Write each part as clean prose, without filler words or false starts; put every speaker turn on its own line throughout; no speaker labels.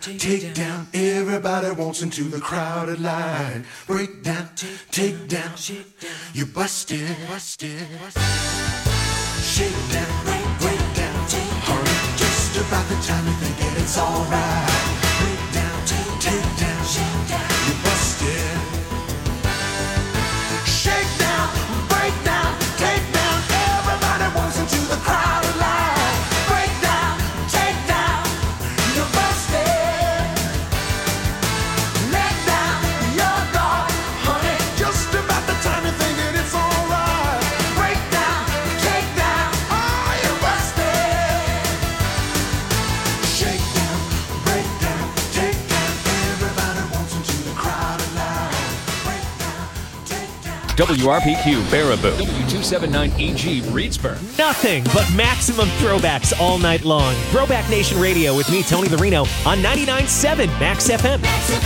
take down. Everybody wants into the crowded line. Break down, take down. You busted. Shake down, break down. Hurry, just about the time you think that it's alright. Break down, take down. You busted. Shake down, break down, take down. Everybody wants into the crowded line. Break down, take down. You busted. Let down your guard, honey. Just about the time you think that it's alright. Break down, take down. Oh, you busted. Shake down, break down, take down. Everybody wants into the crowded line. Break down, take down.
WRPQ Baraboo, W279EG Reedsburg.
Nothing but maximum throwbacks all night long. Throwback Nation Radio with me, Tony the Reno, on 99.7 Max FM.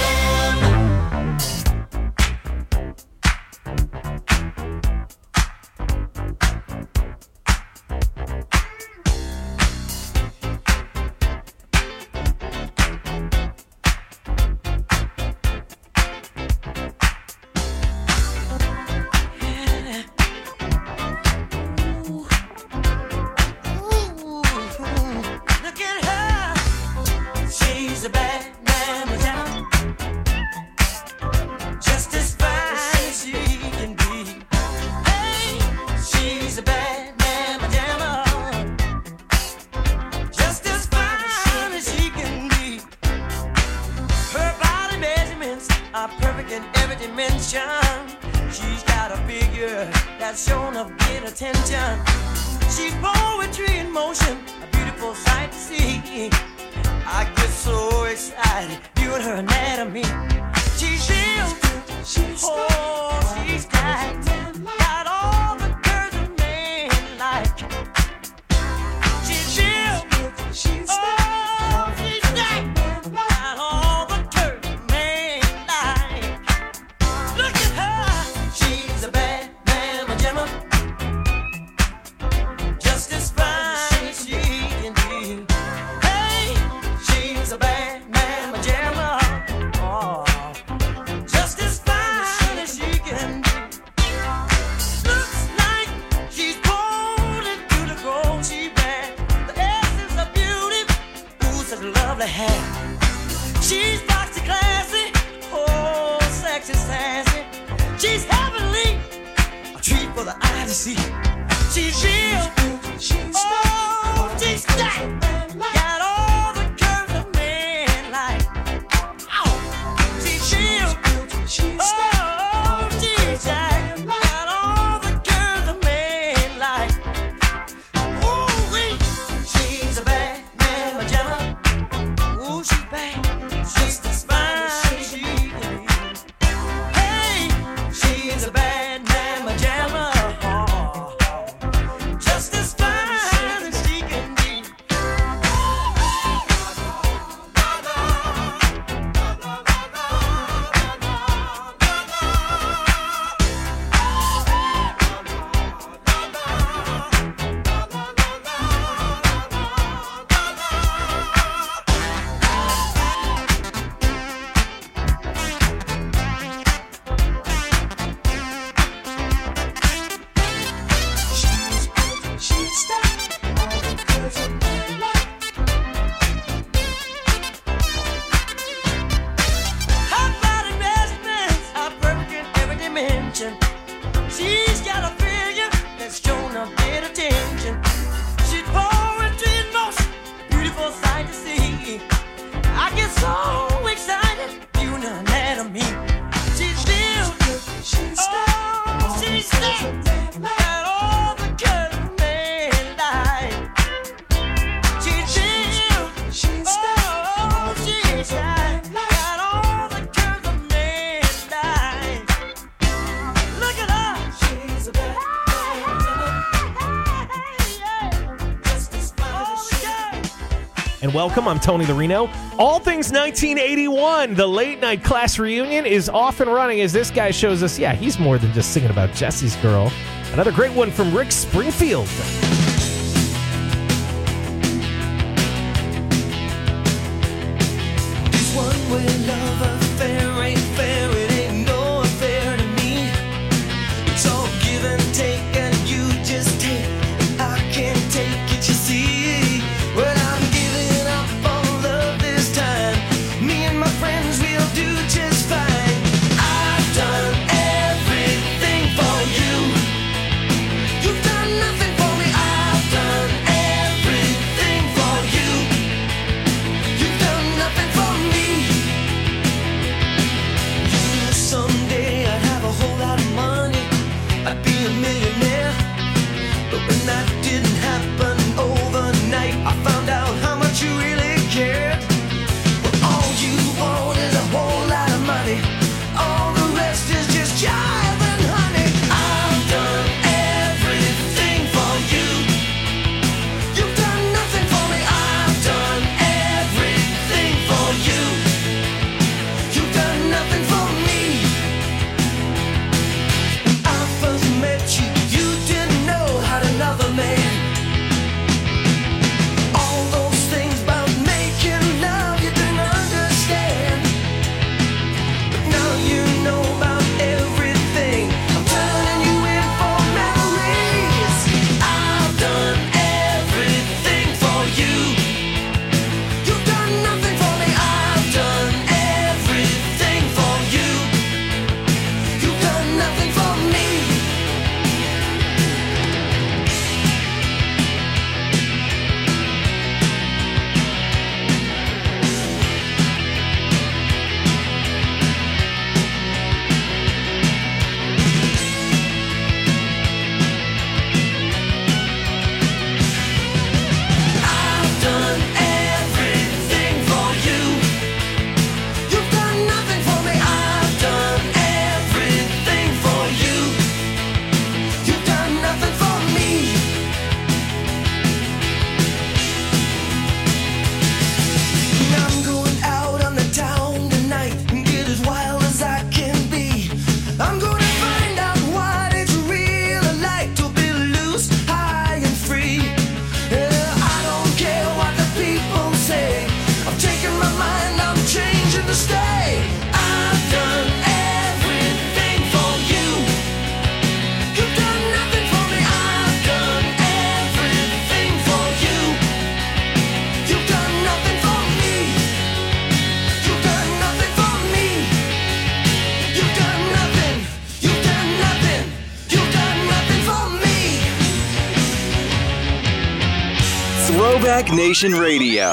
Look at her. She's a bad mama down. Just as fine as she can be. Hey, she's a bad mama down. Just as fine as she can be. Her body measurements are perfect in every dimension. She's got a figure that's shown of great attention. She's poetry in motion, a beautiful sight to see. I get so excited viewing her anatomy. She's real, oh, she's got all the curves a man like. She's real, oh, she's got all the curves a man like. Look at her, she's a bad mama jamma. Just as fine as she can be. Hey, she's a bad mama jamma. Oh, just as fine as she can be. Looks like she's born into the gold she bad. The essence of beauty, ooh, such lovely hair. She's foxy classy, oh, sexy sassy. She's heavenly, a treat for the eye to see. She's real, oh, she's stacked. Got all the curves a man like. Oh, she's real, oh, she's stacked. Got all the curves a man like. Ooh, wee, she's a bad mama jamma. Ooh, she's bad. She's as fine as she can be. Hey, she's a bad mama jamma. Just as fine as she can be. She's stacked all the curves a man like. Her body measurements are perfect in every dimension. She's got a figure that's shown a bit of attention. She's poetry in motion, beautiful sight to see. I get so excited viewing her anatomy. She's real, she's stacked, she's stacked. Got all the curves a man like. She's real, she's stacked, she's stacked. Got all the curves a man like. Look at her, she's a bad mama. Just as fine as she can be.
And welcome, I'm Tony the Reno. All things 1981, the late night class reunion is off and running as this guy shows us, yeah, he's more than just singing about Jesse's girl. Another great one from Rick Springfield.
Throwback Nation Radio.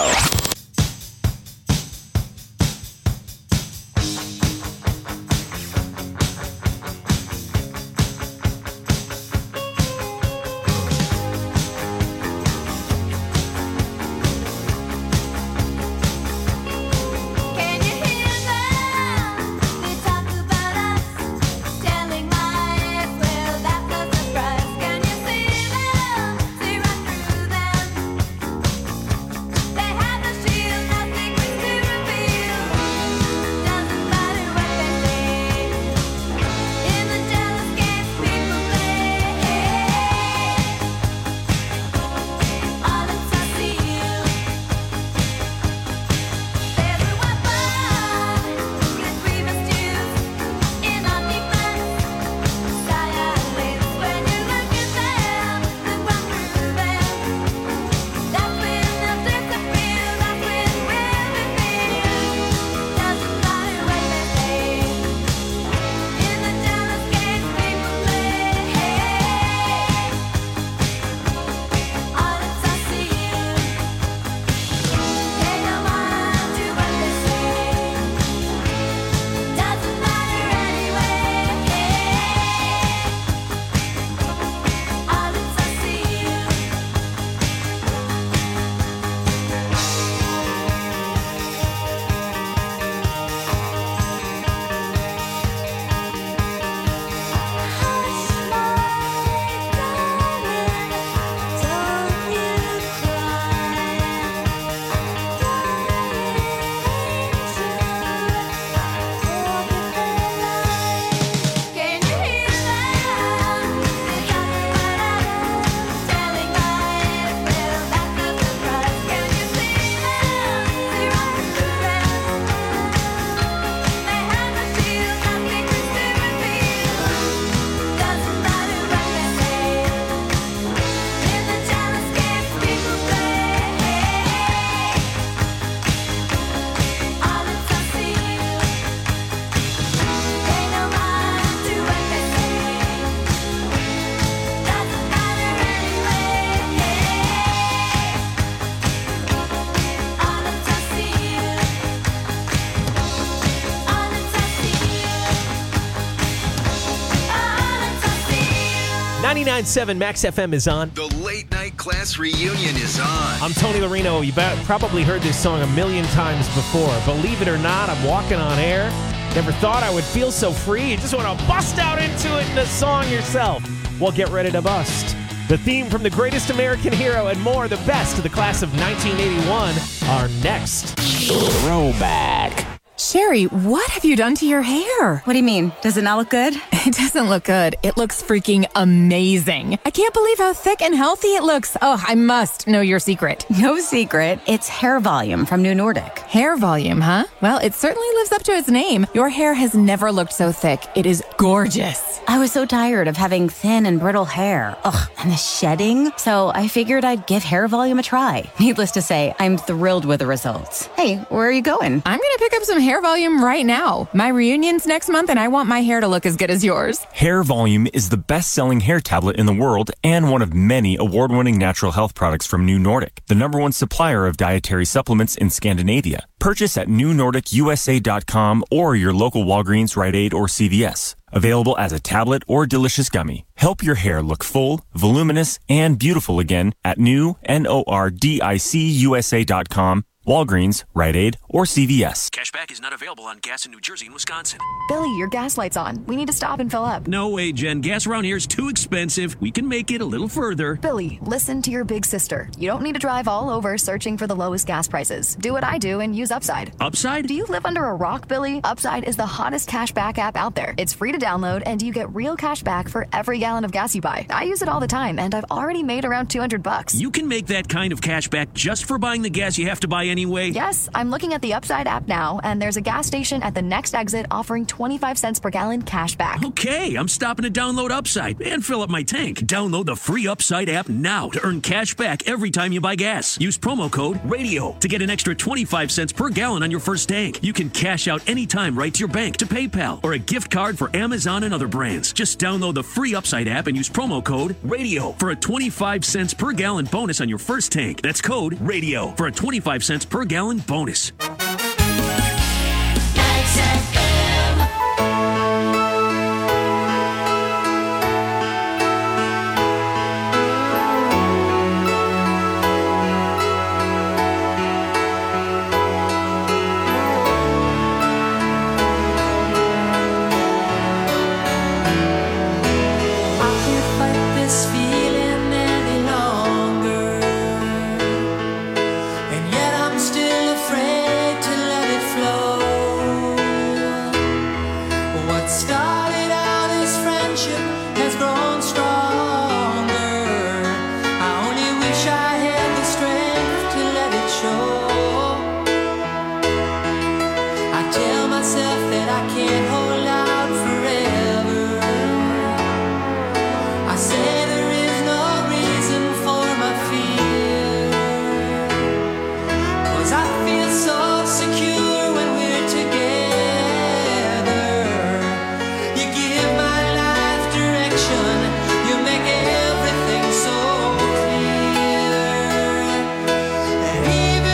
.7 Max FM is on.
The Late Night Class Reunion is on.
I'm Tony Larino. You've probably heard this song a million times before. Believe it or not, I'm walking on air. Never thought I would feel so free. You just want to bust out into it in the song yourself. Well, get ready to bust. The theme from The Greatest American Hero and more, the best of the class of 1981, are next. Throwback.
Sherry, what have you done to your hair?
What do you mean? Does it not look good?
It doesn't look good. It looks freaking amazing. I can't believe how thick and healthy it looks. Oh, I must know your secret.
No secret. It's hair volume from New Nordic.
Hair volume, huh? Well, it certainly lives up to its name. Your hair has never looked so thick. It is gorgeous.
I was so tired of having thin and brittle hair. Ugh, and the shedding. So I figured I'd give hair volume a try. Needless to say, I'm thrilled with the results. Hey, where are you going?
I'm going to pick up some hair volume right now. My reunion's next month and I want my hair to look as good as yours.
Hair Volume is the best-selling hair tablet in the world and one of many award-winning natural health products from New Nordic, the #1 supplier of dietary supplements in Scandinavia. Purchase at newnordicusa.com or your local Walgreens, Rite Aid, or CVS. Available as a tablet or delicious gummy. Help your hair look full, voluminous, and beautiful again at newnordicusa.com, Walgreens, Rite Aid, or CVS.
Cashback is not available on gas in New Jersey and Wisconsin.
Billy, your gas light's on. We need to stop and fill up.
No way, Jen. Gas around here is too expensive. We can make it a little further.
Billy, listen to your big sister. You don't need to drive all over searching for the lowest gas prices. Do what I do and use Upside.
Upside?
Do you live under a rock, Billy? Upside is the hottest cashback app out there. It's free to download, and you get real cash back for every gallon of gas you buy. I use it all the time, and I've already made around $200.
You can make that kind of cash back just for buying the gas you have to buy anyway?
Yes, I'm looking at the Upside app now. now, and there's a gas station at the next exit offering 25 cents per gallon cash back.
Okay, I'm stopping to download Upside and fill up my tank. Download the free Upside app now to earn cash back every time you buy gas. Use promo code RADIO to get an extra 25 cents per gallon on your first tank. You can cash out anytime right to your bank, to PayPal, or a gift card for Amazon and other brands. Just download the free Upside app and use promo code RADIO for a 25 cents per gallon bonus on your first tank. That's code RADIO for a 25 cents per gallon bonus.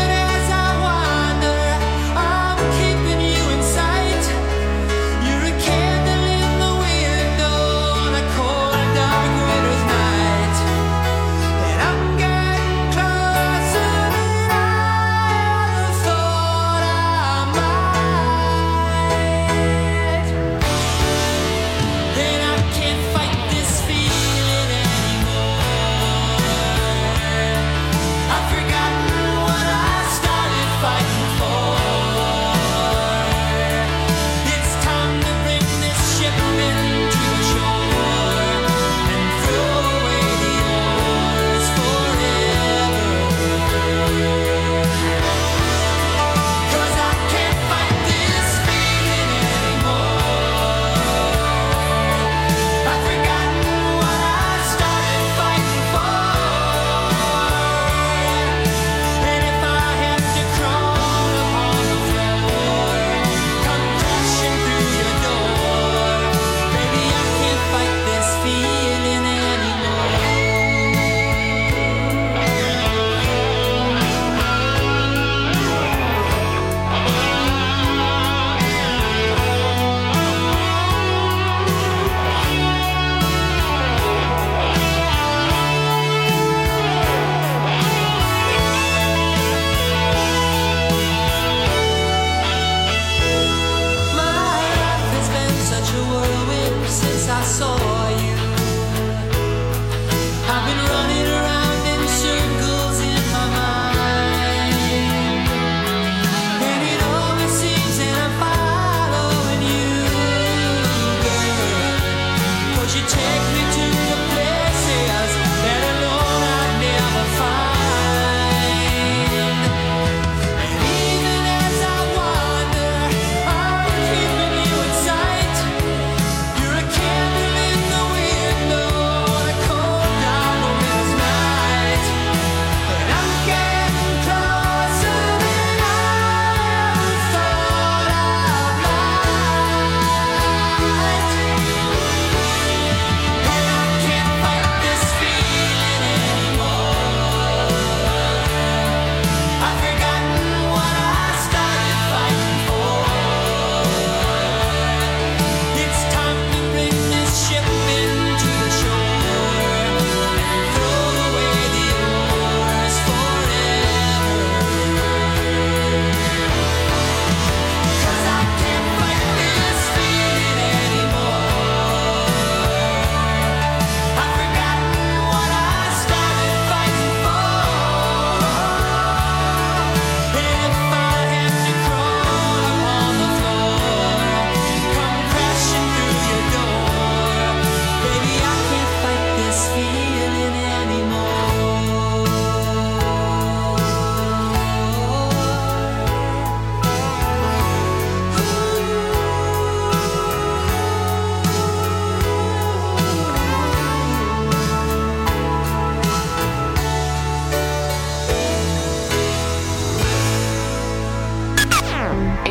You're a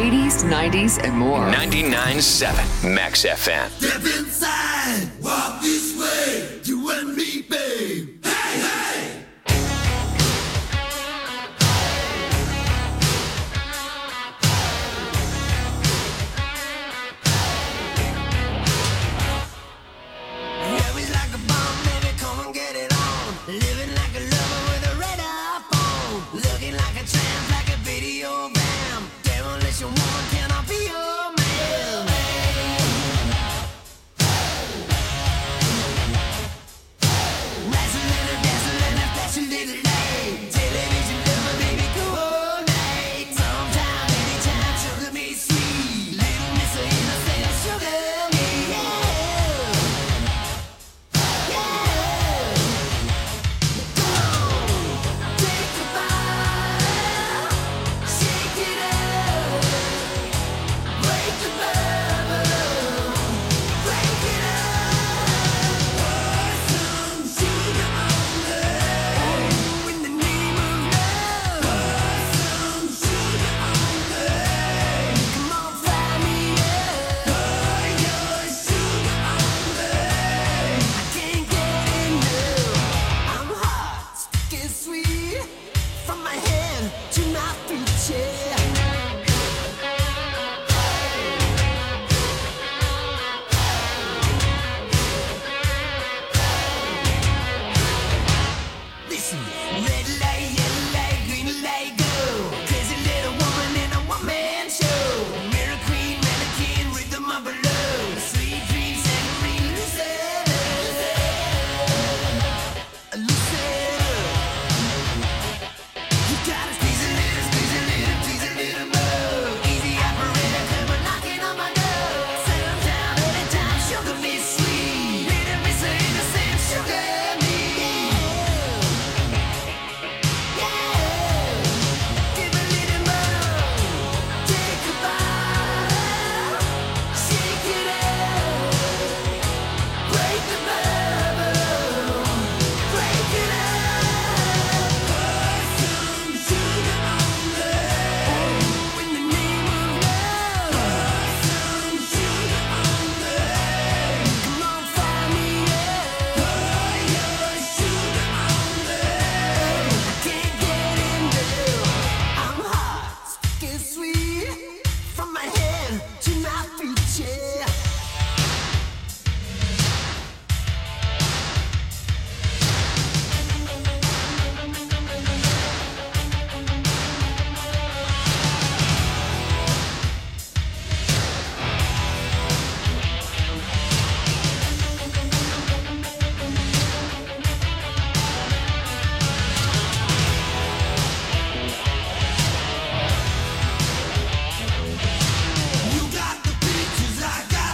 80s, 90s, and more.
99.7 Max FM.
Step inside, walk this way, you and me, babe. Hey, hey!
Yeah, we like a bomb, baby, come and get it on. Living like a lover with a red iPhone. Looking like a tramp, like a video bam. Demolition woman, can I be your man? Wrestling and dancing and a flashing little light. Television lover, baby, go all night. Sometime, anytime, sugar me sweet. Little Miss Innocent, sugar me, yeah. From my head to my feet, yeah. Listen, red light, yellow light, green light, go. Crazy little woman in a one-man show. Mirror queen, mannequin, rhythm of a love. Sweet dream, saccharine, Lucetta. Lucetta. You gotta squeeze a little, please a little more. Easy operator, come on knocking on my door. Sometime, anytime, sugar me sweet. Little Miss Innocent, sugar me. Give a little more. Take a bite. Shake it up. Break the bubble. Break it up. Put some sugar on there. In the name of love. Put some sugar on there. Come on, find me up. Put your sugar on there. I can't get enough. I'm hot, sticky sweet. From my head to my feet, yeah. You got the peaches, I got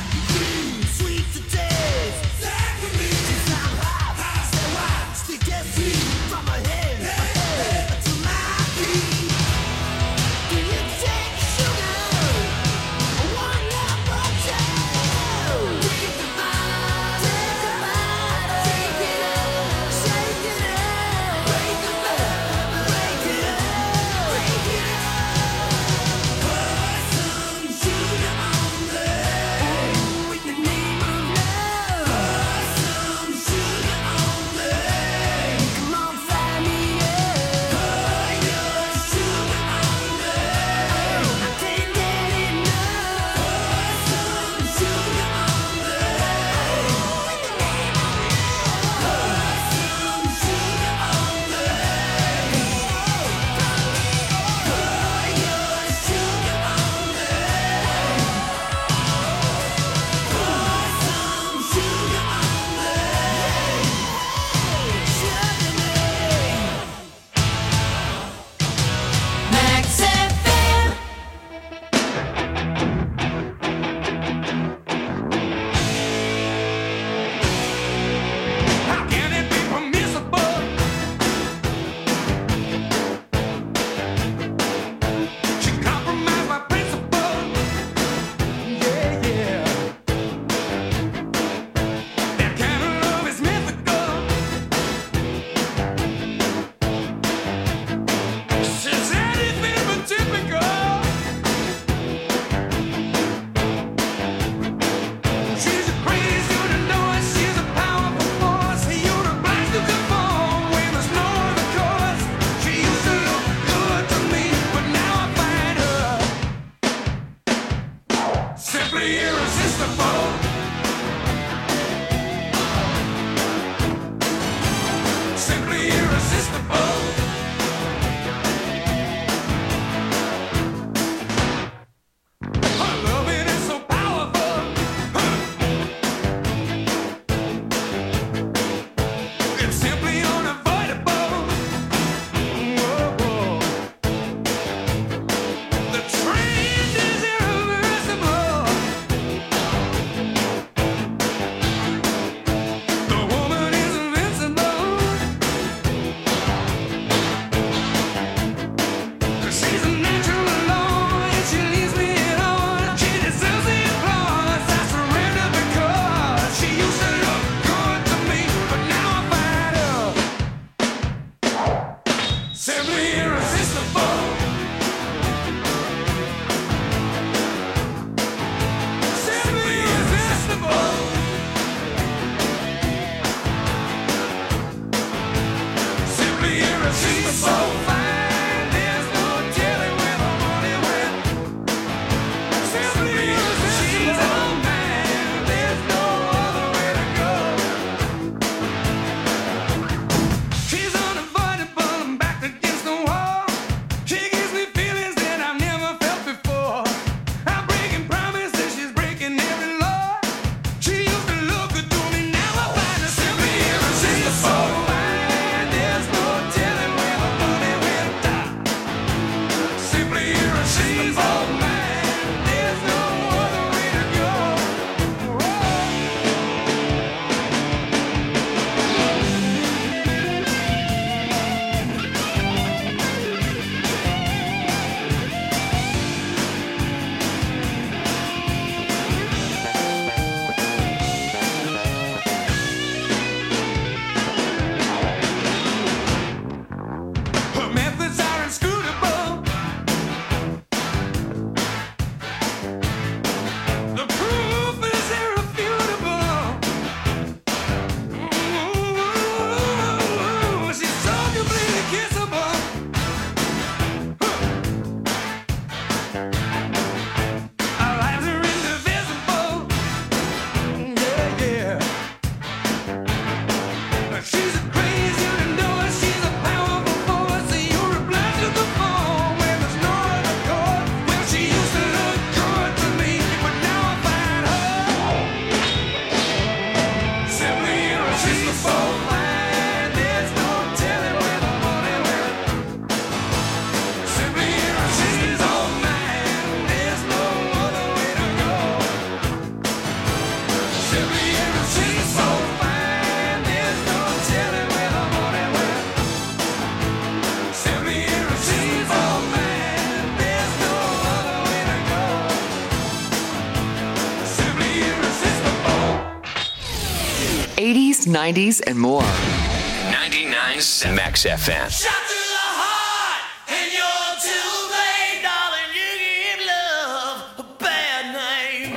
80s, 90s, and more.
99.7 Max FM.
Shot through the heart, and you're too late, darling. You give love a bad name.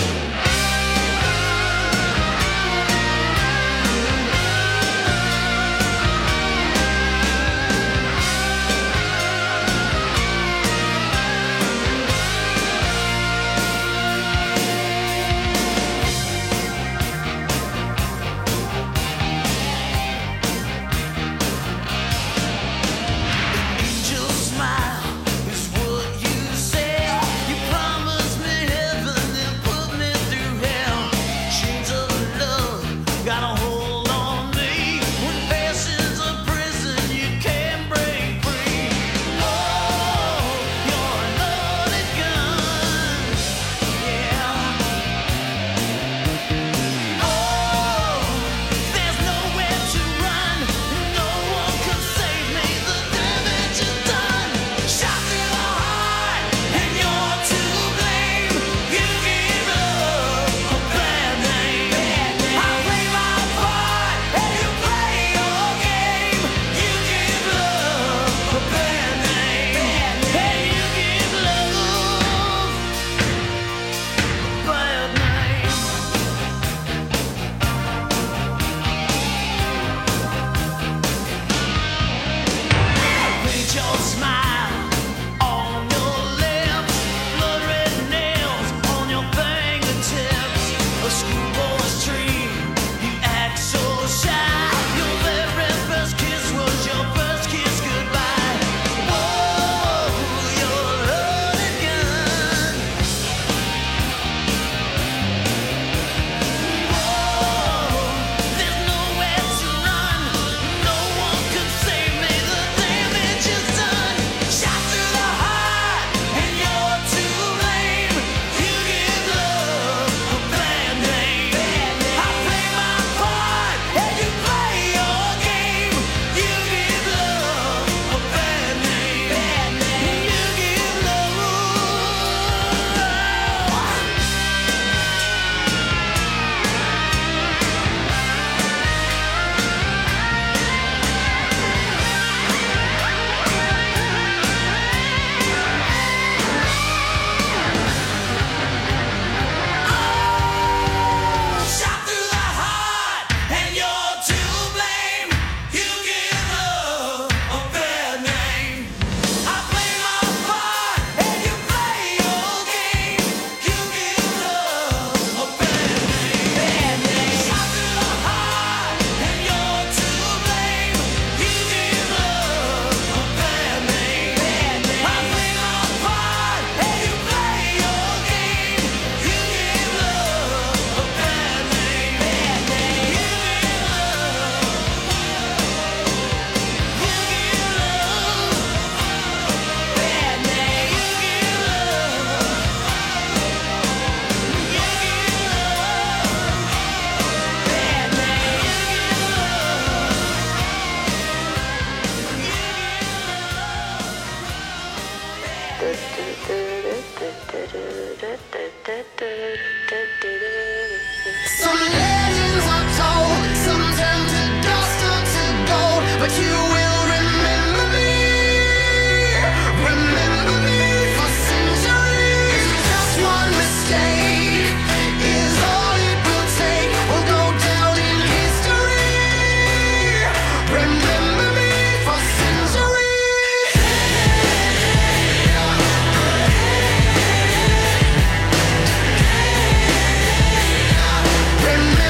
Angel smile is what you say. You promised me heaven, then put me through hell. Chains of love got a hold on me. When passion's a prison, you can't break free. Oh, you're a loaded gun, yeah. Oh, there's nowhere to run. No one can save me. The damage is done. Shot through the heart, and you're to blame. You give love a bad name. I play my part, and you play your game. You give love a bad name. And you give love a bad name. Paint your smile on your lips, blood red nails on your fingertips. A schoolboy's dream, you act so shy. Your very first kiss was your first kiss goodbye. Oh, you're a loaded gun. Oh, there's nowhere to run. No one can save me. The damage is done. Shot through the heart, and you're to blame. You give love a bad name. I play my part, and you play your game. You give love a bad name. You give love. Shot through the heart, and you're to blame. You give love a bad name. I play my part, and you play your game. You give love a bad name. Shot through the heart, and you're to blame. You give love a bad name. I play my part, and you play your game. You give love a bad name. You give
Some legends are told, some turn to dust or to gold, but you will remember me for centuries. Just one mistake is all it will take. We'll go down in history. Remember me for centuries. Remember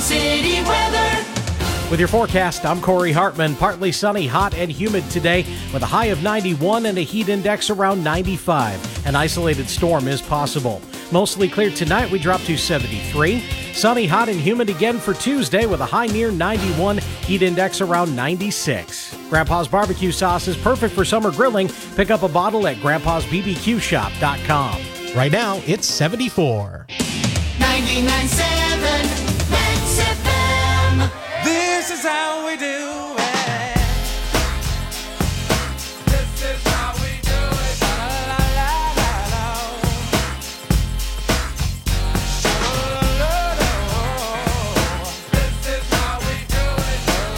City weather.
With your forecast, I'm Corey Hartman. Partly sunny, hot, and humid today with a high of 91 and a heat index around 95. An isolated storm is possible. Mostly clear tonight, we drop to 73. Sunny, hot, and humid again for Tuesday with a high near 91, heat index around 96. Grandpa's barbecue sauce is perfect for summer grilling. Pick up a bottle at grandpa'sbbqshop.com.
Right now, it's 74.
99.7 Max FM.
This is how we do it. This is how we do it. La la la la la. This is how we do it.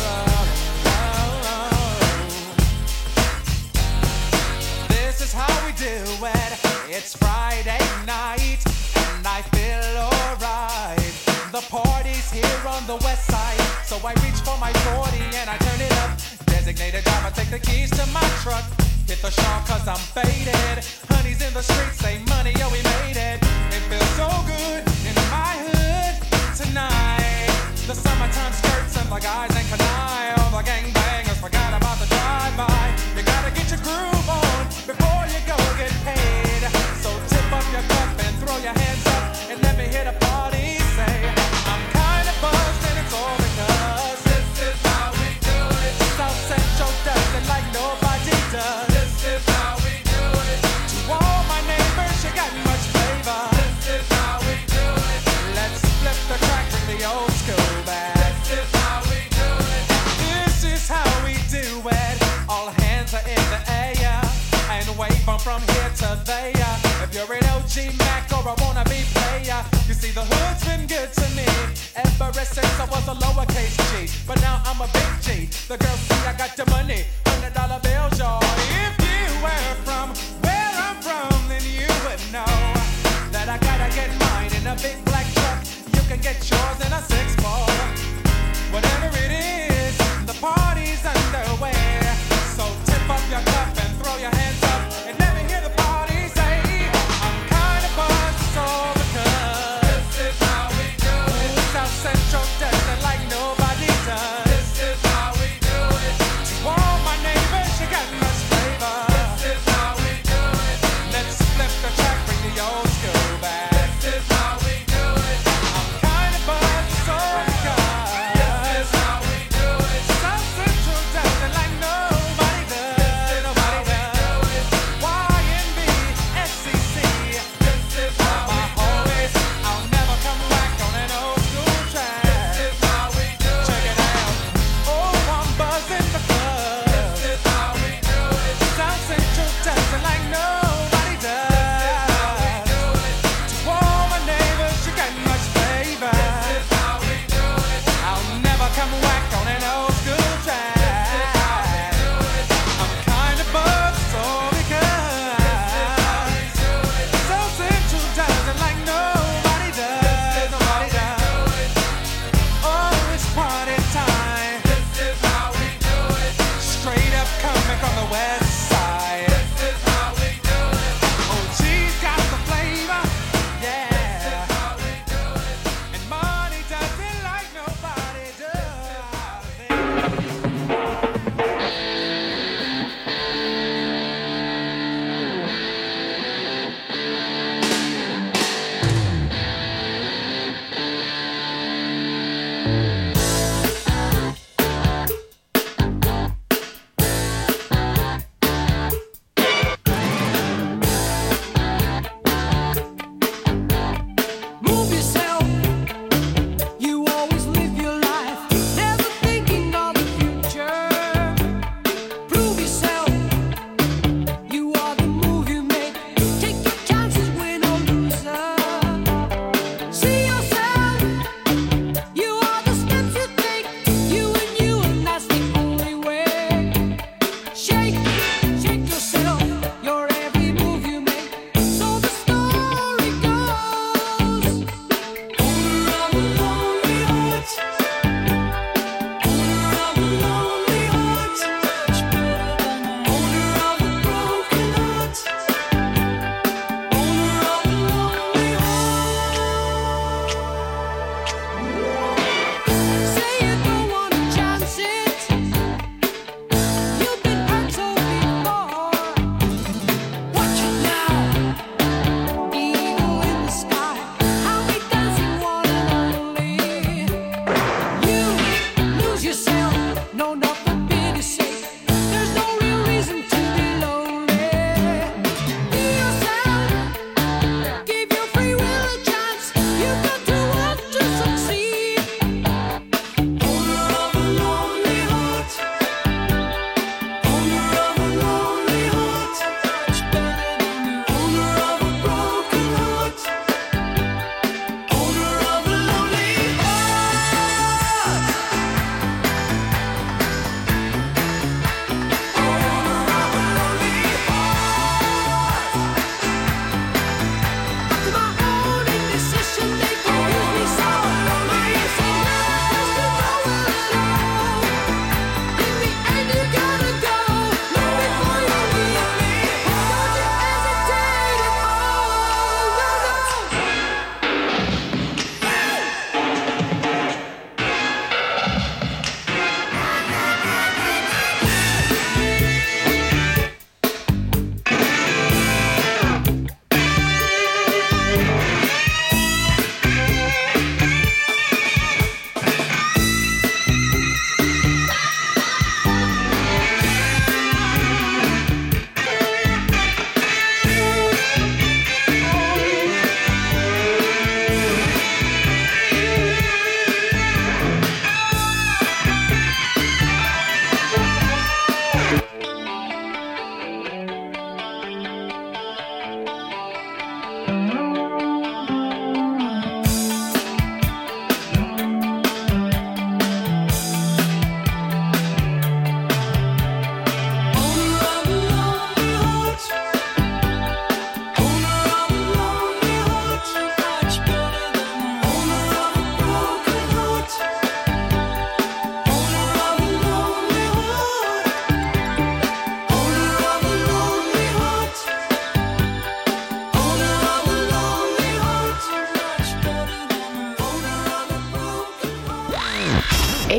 This is how we do it. It's Friday night and I feel alright. The party's here on the west side, so I reach for my 40 and I turn it up. Designated driver, take the keys to my truck. Hit the shop cause I'm faded. Honey's in the streets, say money, yo, we made it. It feels so good in my hood tonight. The summertime skirts and the guys ain't canine. All the gangbangers forgot about the drive-by. You gotta get your groove on before you go get paid. So tip up your cup and throw your hands up and let me hit a party. Say, I'm kinda buzzed and it's all because this is how we do it. South Central does it like nobody does. This is how we do it. To all my neighbors, you got much flavor. This is how we do it. Let's flip the track, bring the old school back. This is how we do it. This is how we do it. All hands are in the air and wave from here to there. If you're an OG Mac or a wannabe player, you see the hood's been good to me ever since I was a lowercase G. But now I'm a big G. The girls see I got the money, $100 bills, y'all. If you were from where I'm from, then you would know that I gotta get mine in a big black truck. You can get yours in a 6-4. Whatever it is, the party's underway. So tip up your cup and throw your hands up and let me hear the party say, I'm kinda buzzed, it's all because this is how we do it. South Central does it like nobody does. This is how we do it. To all my neighbors, you got much flavor. This is how we do it. Let's flip the track, bring the old school back. This is how we do it. I'm kinda buzzed, it's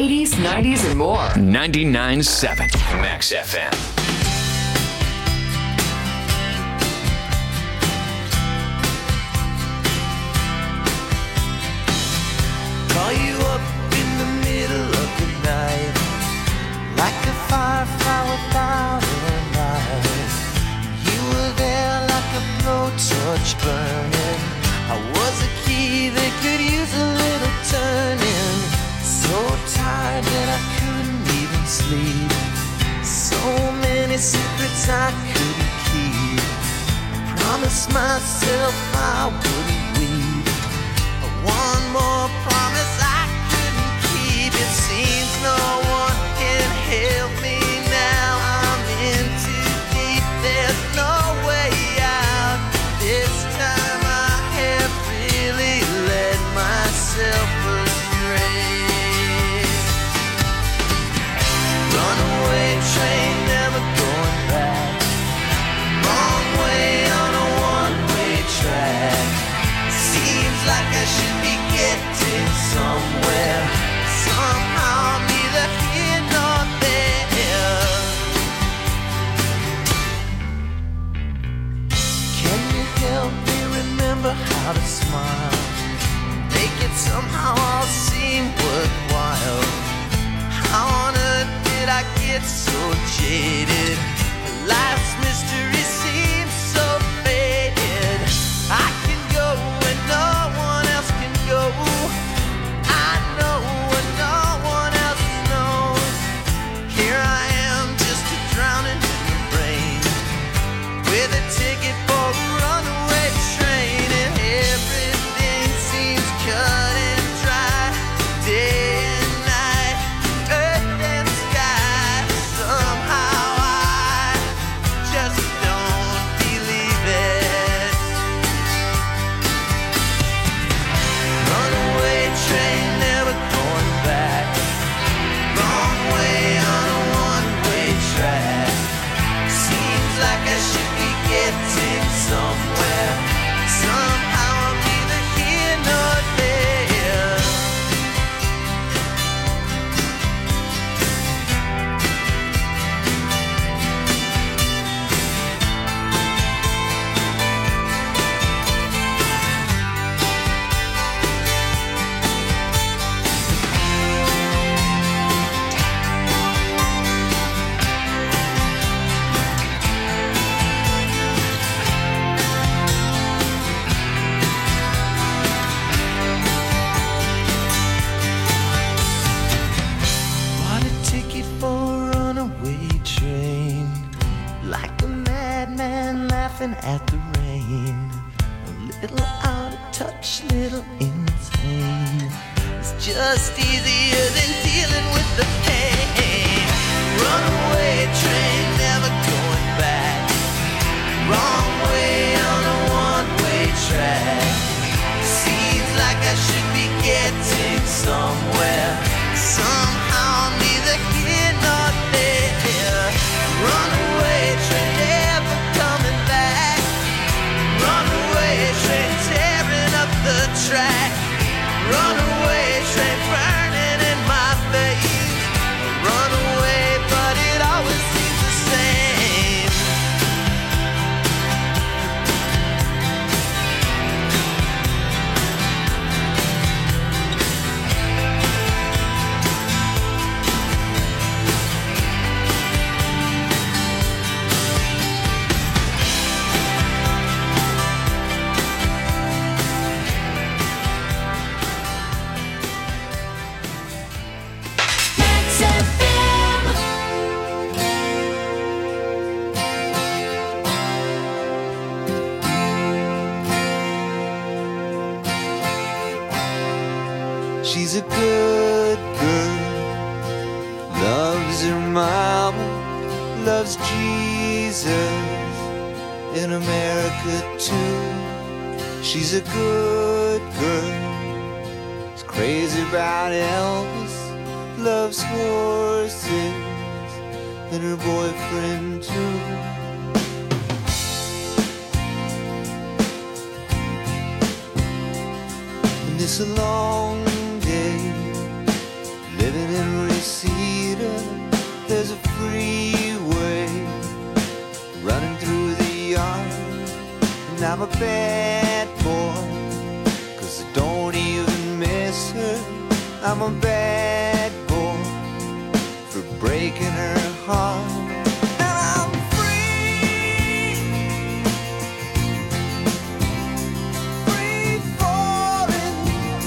80s, 90s, and more.
99.7 Max FM.
Call you up in the middle of the night, like a firefly without a light. You were there like a blowtorch burning. I was a key that could use a little turning. So tired that I couldn't even sleep. So many secrets I couldn't keep. I promised myself I wouldn't weep. One more promise I couldn't keep. It seems no one can help me now. I'm in too deep. There's no way out. This time I have really led myself astray. Runaway train, never going back. Wrong way on a one-way track. Seems like I should be getting somewhere. Somehow I'm neither here nor there. Can you help me remember how to smile? Make it somehow all seem worthwhile. How on earth did I get so jaded? Life's mystery seems so faded. I can go when no one else can go. I know when no one else knows. Here I am, just a drowning in the rain, with a ticket for a runaway train, and everything seems cut and dry. Day and night, earth and sky. Somehow I just don't believe it. Runaway train, never going back. Wrong way on a one-way track. Seems like I should be getting somewhere. Somehow I'm neither here nor there. Bought a ticket for a runaway train, like a madman laughing at the rain. A little out of touch, little insane. It's just easier than dealing with the pain. Runaway train, never going back. Wrong way on a one-way track. Seems like I should be getting somewhere. Somehow I'm neither here nor there. Runaway train, never coming back. Runaway train, tearing up the track. Runaway train, burning in my face. Runaway, but it always seems the same. She's a good girl, loves her mama, loves Jesus, in America too. She's a good girl, is crazy about Elvis, loves horses, and her boyfriend too. And it's a long day living in
cedar, there's a freeway running through the yard. And I'm a bad boy, 'cause I don't even miss her. I'm a bad boy for breaking her heart. And I'm free, free falling.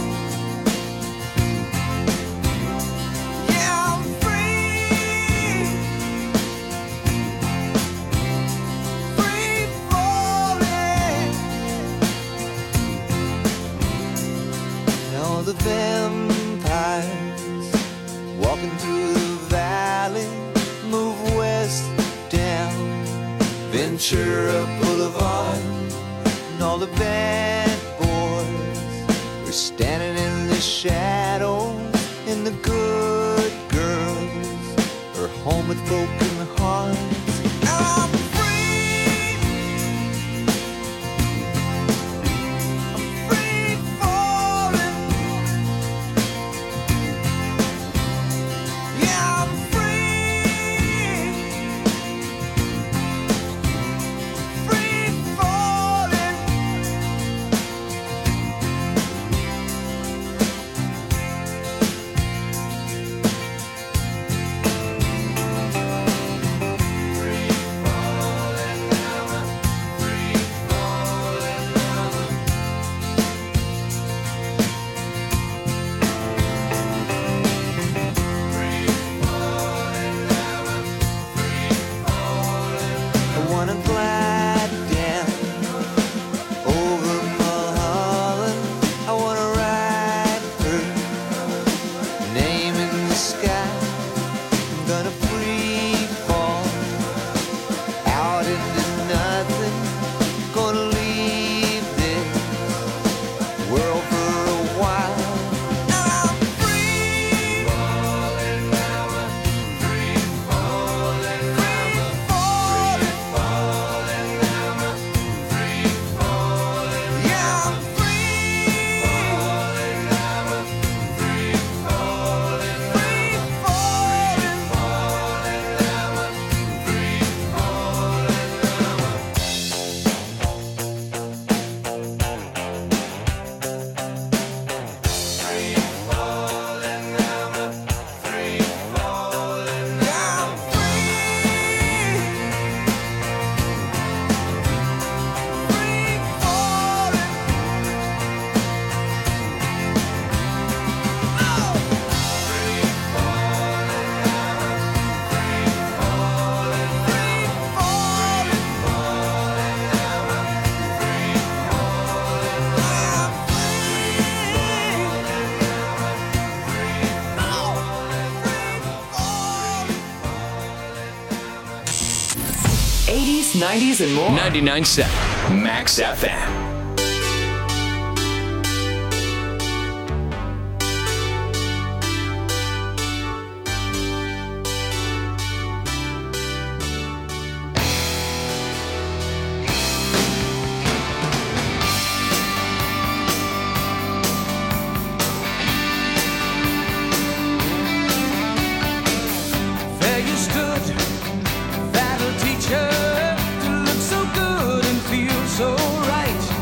Yeah, I'm free, free falling. Now the vampires walking through the valley move west down Ventura Boulevard, and all the bad boys are standing in the shadows, and the good girls are home with broken hearts. I'm free, I'm free falling. Yeah, I'm free, free falling. I wanna glide down over Mulholland. I wanna ride her name in the sky. I'm gonna free fall out into nothing. Gonna leave this world for a while. I'm free, falling, free falling, free falling, falling, free falling. Yeah, I'm free, falling, free falling, free falling, falling, free
'80s, '90s, and more. 99.7 Max FM.
There you stood, that'll teach her to look so good and feel so right.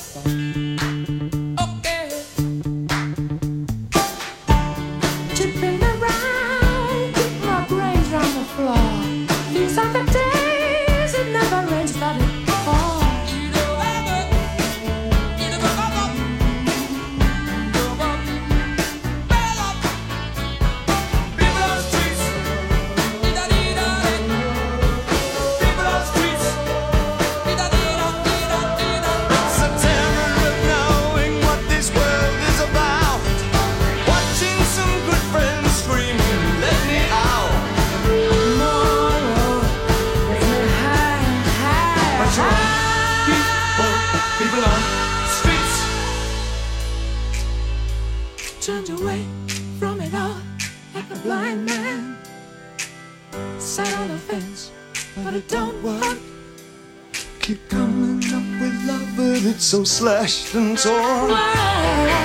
Okay. Tipping around, keep my brains on the floor. These are the days it never rains, but it falls. Turned away from it all like a blind man. Sat on the fence, but it don't work.
Keep coming up with love, but it's so slashed and torn.
Why?